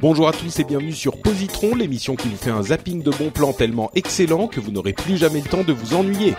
Bonjour à tous et bienvenue sur Positron, l'émission qui vous fait un zapping de bons plans tellement excellent que vous n'aurez plus jamais le temps de vous ennuyer.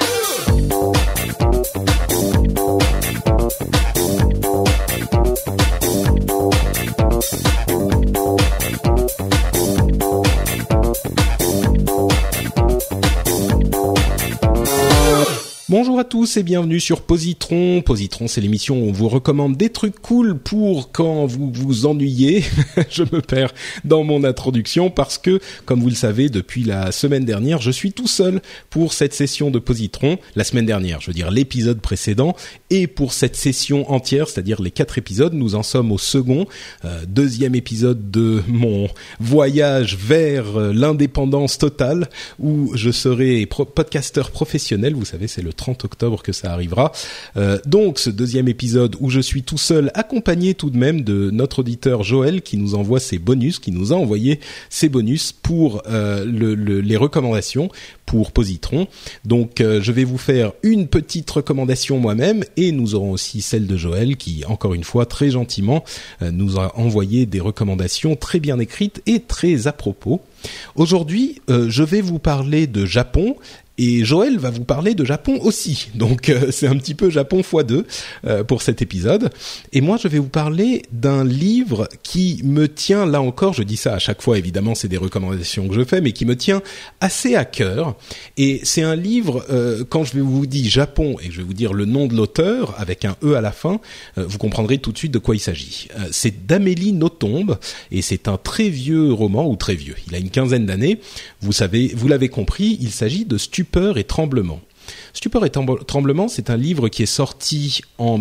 Bonjour à tous et bienvenue sur Positron. Positron, c'est l'émission où on vous recommande des trucs cool pour quand vous vous ennuyez. Je me perds dans mon introduction parce que, comme vous le savez, depuis la semaine dernière, je suis tout seul pour cette session de Positron. La semaine dernière, je veux dire l'épisode précédent. Et pour cette session entière, c'est-à-dire les 4 épisodes, nous en sommes au second, deuxième épisode de mon voyage vers l'indépendance totale où je serai podcasteur professionnel. Vous savez, c'est le 30 octobre que ça arrivera. Donc ce deuxième épisode où je suis tout seul, accompagné tout de même de notre auditeur Joël qui nous envoie ses bonus, qui nous a envoyé ses bonus pour les recommandations pour Positron. Donc je vais vous faire une petite recommandation moi-même et nous aurons aussi celle de Joël qui, encore une fois, très gentiment nous a envoyé des recommandations très bien écrites et très à propos. Aujourd'hui, je vais vous parler de Japon. Et Joël va vous parler de Japon aussi. Donc c'est un petit peu Japon x2 pour cet épisode. Et moi je vais vous parler d'un livre qui me tient, là encore, je dis ça à chaque fois, évidemment c'est des recommandations que je fais, mais qui me tient assez à cœur. Et c'est un livre, quand je vous dis Japon et que je vais vous dire le nom de l'auteur, avec un E à la fin, vous comprendrez tout de suite de quoi il s'agit. C'est d'Amélie Nothomb, et c'est un très vieux roman, ou très vieux, il a une quinzaine d'années. Vous savez, vous l'avez compris, il s'agit de Stupeur et tremblement. Stupeur et tremblement, c'est un livre qui est sorti en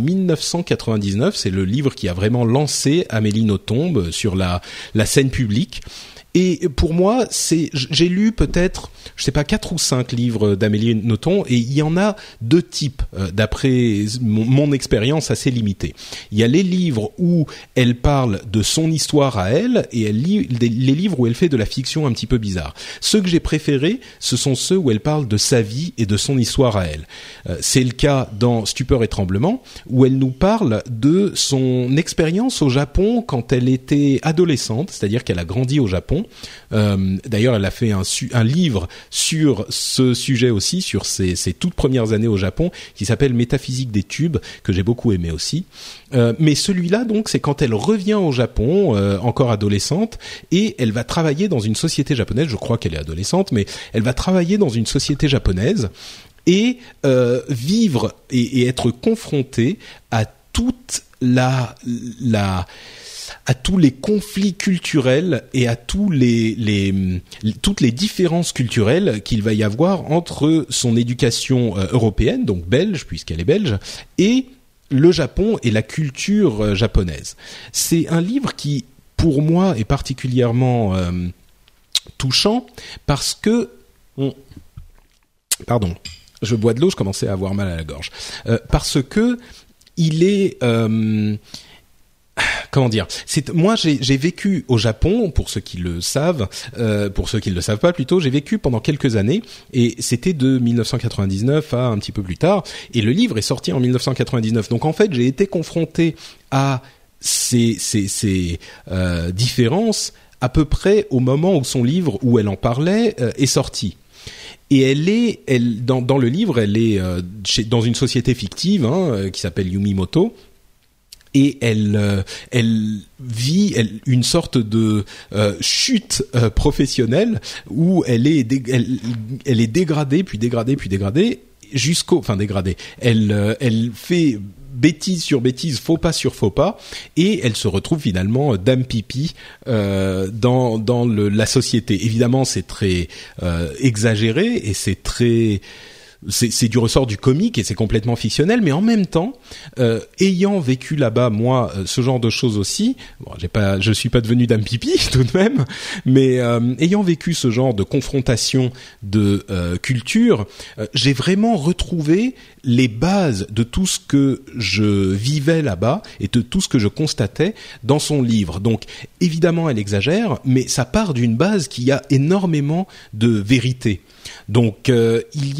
1999. C'est le livre qui a vraiment lancé Amélie Nothomb sur la scène publique. Et pour moi, j'ai lu peut-être, je sais pas, 4 ou 5 livres d'Amélie Nothomb, et il y en a 2 types, d'après mon expérience assez limitée. Il y a les livres où elle parle de son histoire à elle, et elle lit les livres où elle fait de la fiction un petit peu bizarre. Ceux que j'ai préférés, ce sont ceux où elle parle de sa vie et de son histoire à elle. C'est le cas dans Stupeur et tremblement, où elle nous parle de son expérience au Japon quand elle était adolescente, c'est-à-dire qu'elle a grandi au Japon. D'ailleurs, elle a fait un livre sur ce sujet aussi, sur ses toutes premières années au Japon, qui s'appelle Métaphysique des tubes, que j'ai beaucoup aimé aussi. Mais celui-là, donc, c'est quand elle revient au Japon, encore adolescente, et elle va travailler dans une société japonaise. Je crois qu'elle est adolescente, mais elle va travailler dans une société japonaise et vivre et être confrontée à toute à tous les conflits culturels et à toutes les différences culturelles qu'il va y avoir entre son éducation européenne, donc belge, puisqu'elle est belge, et le Japon et la culture japonaise. C'est un livre qui, pour moi, est particulièrement touchant parce que... Pardon, je bois de l'eau, je commençais à avoir mal à la gorge. Parce que il est... Comment dire ? Moi, j'ai vécu au Japon, pour ceux qui le savent, pour ceux qui ne le savent pas plutôt, j'ai vécu pendant quelques années, et c'était de 1999 à un petit peu plus tard, et le livre est sorti en 1999. Donc en fait, j'ai été confronté à ces différences à peu près au moment où son livre, où elle en parlait, est sorti. Et dans le livre, elle est dans une société fictive qui s'appelle Yumimoto. Et elle vit une sorte de chute professionnelle où elle est dégradée, puis dégradée dégradée. Elle fait bêtise sur bêtise, faux pas sur faux pas, et elle se retrouve finalement dame pipi dans la société. Évidemment, c'est très exagéré et c'est du ressort du comique et c'est complètement fictionnel, mais en même temps, ayant vécu là-bas, moi, ce genre de choses aussi, bon, je suis pas devenu dame pipi tout de même, mais ayant vécu ce genre de confrontation de culture, j'ai vraiment retrouvé les bases de tout ce que je vivais là-bas et de tout ce que je constatais dans son livre. Donc, évidemment, elle exagère, mais ça part d'une base qui a énormément de vérité. Donc, il y a quelque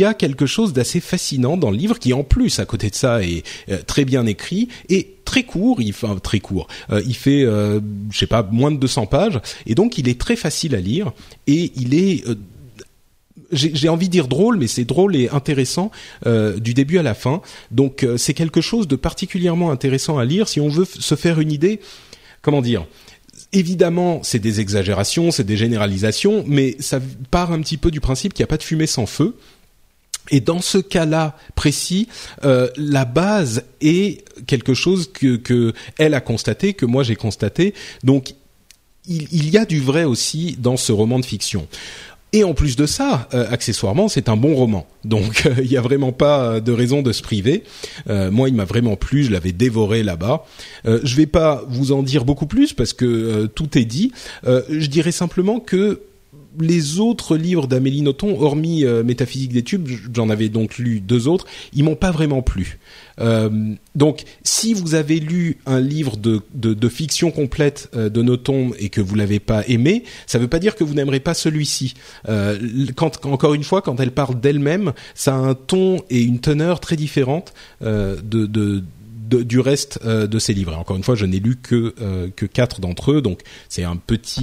chose d'assez fascinant dans le livre, qui en plus, à côté de ça, est très bien écrit et très court. Il fait, je sais pas, moins de 200 pages, et donc il est très facile à lire, et il est j'ai envie de dire drôle, mais c'est drôle et intéressant du début à la fin. Donc c'est quelque chose de particulièrement intéressant à lire si on veut se faire une idée. Comment dire ? Évidemment, c'est des exagérations, c'est des généralisations, mais ça part un petit peu du principe qu'il n'y a pas de fumée sans feu. Et dans ce cas-là précis, la base est quelque chose que elle a constaté, que moi j'ai constaté. Donc il y a du vrai aussi dans ce roman de fiction. Et en plus de ça, accessoirement, c'est un bon roman. Donc, il y a vraiment pas de raison de se priver. Moi, il m'a vraiment plu, je l'avais dévoré là-bas. Je vais pas vous en dire beaucoup plus parce que tout est dit. Je dirais simplement que les autres livres d'Amélie Nothomb, hormis Métaphysique des tubes, j'en avais donc lu 2 autres, ils m'ont pas vraiment plu. Donc, si vous avez lu un livre de fiction complète de Nothomb et que vous l'avez pas aimé, ça veut pas dire que vous n'aimerez pas celui-ci. Encore une fois, quand elle parle d'elle-même, ça a un ton et une teneur très différente du reste de ses livres. Et encore une fois, je n'ai lu que 4 d'entre eux, donc c'est une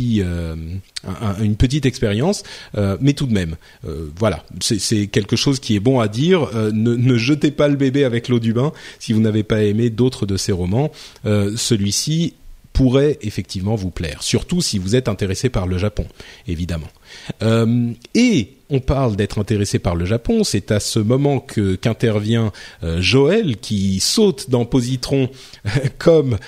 petite expérience, mais tout de même, voilà, c'est quelque chose qui est bon à dire. Ne jetez pas le bébé avec l'eau du bain si vous n'avez pas aimé d'autres de ses romans. Celui-ci pourrait effectivement vous plaire, surtout si vous êtes intéressé par le Japon, évidemment. Et on parle d'être intéressé par le Japon, c'est à ce moment qu'intervient Joël, qui saute dans Positron comme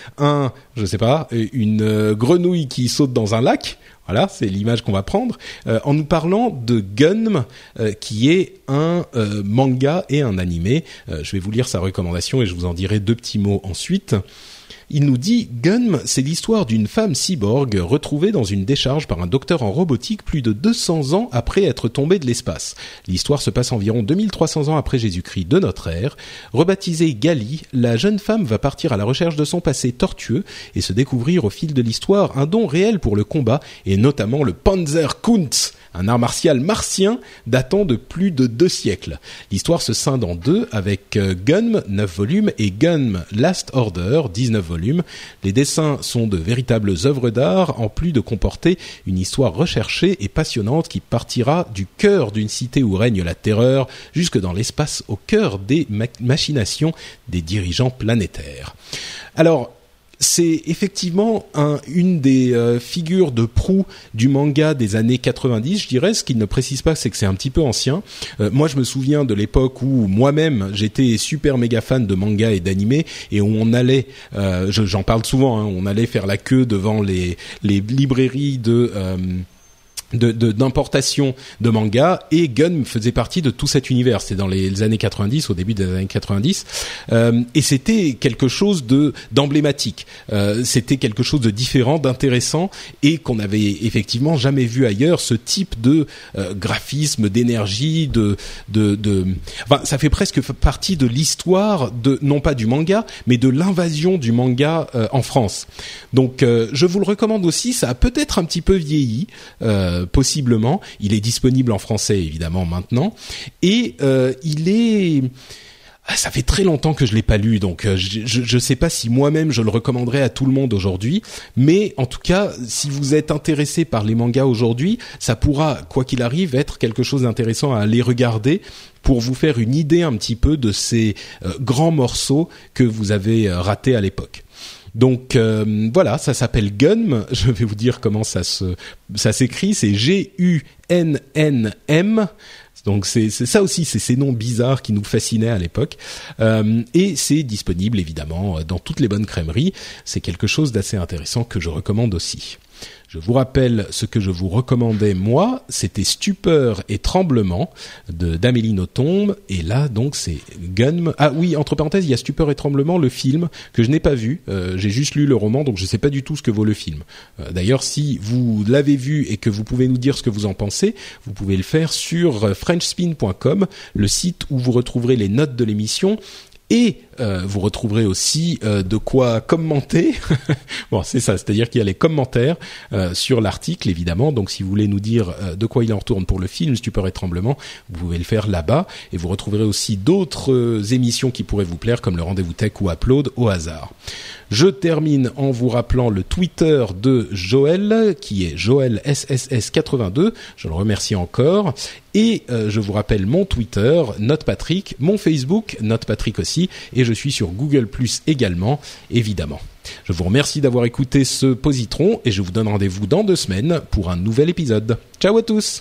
une grenouille qui saute dans un lac. Voilà, c'est l'image qu'on va prendre, en nous parlant de Gunm, qui est un manga et un animé. Je vais vous lire sa recommandation et je vous en dirai 2 petits mots ensuite. Il nous dit « Gunm, c'est l'histoire d'une femme cyborg retrouvée dans une décharge par un docteur en robotique plus de 200 ans après être tombée de l'espace. L'histoire se passe environ 2300 ans après Jésus-Christ de notre ère. Rebaptisée Gali, la jeune femme va partir à la recherche de son passé tortueux et se découvrir au fil de l'histoire un don réel pour le combat et notamment le Panzerkunst, un art martial martien datant de plus de 2 siècles. L'histoire se scinde en 2 avec Gunm, 9 volumes, et Gunm Last Order, 19 volumes. Les dessins sont de véritables œuvres d'art, en plus de comporter une histoire recherchée et passionnante qui partira du cœur d'une cité où règne la terreur, jusque dans l'espace au cœur des machinations des dirigeants planétaires. Alors, c'est effectivement une des figures de proue du manga des années 90, je dirais. Ce qu'il ne précise pas, c'est que c'est un petit peu ancien. Moi, je me souviens de l'époque où moi-même, j'étais super méga fan de manga et d'animé, et où on allait, j'en parle souvent, on allait faire la queue devant les librairies d'importation de manga, et Gunm faisait partie de tout cet univers. C'était dans les années 90, au début des années 90, et c'était quelque chose d'emblématique. C'était quelque chose de différent, d'intéressant, et qu'on avait effectivement jamais vu ailleurs. Ce type de graphisme, d'énergie, enfin, ça fait presque partie de l'histoire non pas du manga, mais de l'invasion du manga en France. Donc, je vous le recommande aussi. Ça a peut-être un petit peu vieilli. Possiblement, il est disponible en français évidemment maintenant, et ça fait très longtemps que je l'ai pas lu, donc je sais pas si moi-même je le recommanderais à tout le monde aujourd'hui, mais en tout cas, si vous êtes intéressé par les mangas aujourd'hui, ça pourra, quoi qu'il arrive, être quelque chose d'intéressant à aller regarder pour vous faire une idée un petit peu de ces grands morceaux que vous avez ratés à l'époque. Donc voilà, ça s'appelle Gunm. Je vais vous dire comment ça s'écrit. C'est G-U-N-N-M. Donc c'est ça aussi, c'est ces noms bizarres qui nous fascinaient à l'époque. Et c'est disponible évidemment dans toutes les bonnes crèmeries. C'est quelque chose d'assez intéressant que je recommande aussi. Je vous rappelle ce que je vous recommandais moi, c'était Stupeur et Tremblement d'Amélie Nothomb, et là donc c'est Gunm. Ah oui, entre parenthèses, il y a Stupeur et Tremblement, le film que je n'ai pas vu, j'ai juste lu le roman, donc je sais pas du tout ce que vaut le film. D'ailleurs, si vous l'avez vu et que vous pouvez nous dire ce que vous en pensez, vous pouvez le faire sur frenchspin.com, le site où vous retrouverez les notes de l'émission Et vous retrouverez aussi de quoi commenter. Bon, c'est ça, c'est-à-dire qu'il y a les commentaires sur l'article, évidemment. Donc, si vous voulez nous dire de quoi il en retourne pour le film Stupeur et Tremblement, vous pouvez le faire là-bas. Et vous retrouverez aussi d'autres émissions qui pourraient vous plaire, comme le Rendez-vous Tech ou Upload au hasard. Je termine en vous rappelant le Twitter de Joël, qui est JoëlSSS82. Je le remercie encore. Et je vous rappelle mon Twitter, NotePatrick, mon Facebook, NotePatrick aussi, et je suis sur Google+ également, évidemment. Je vous remercie d'avoir écouté ce Positron, et je vous donne rendez-vous dans 2 semaines pour un nouvel épisode. Ciao à tous!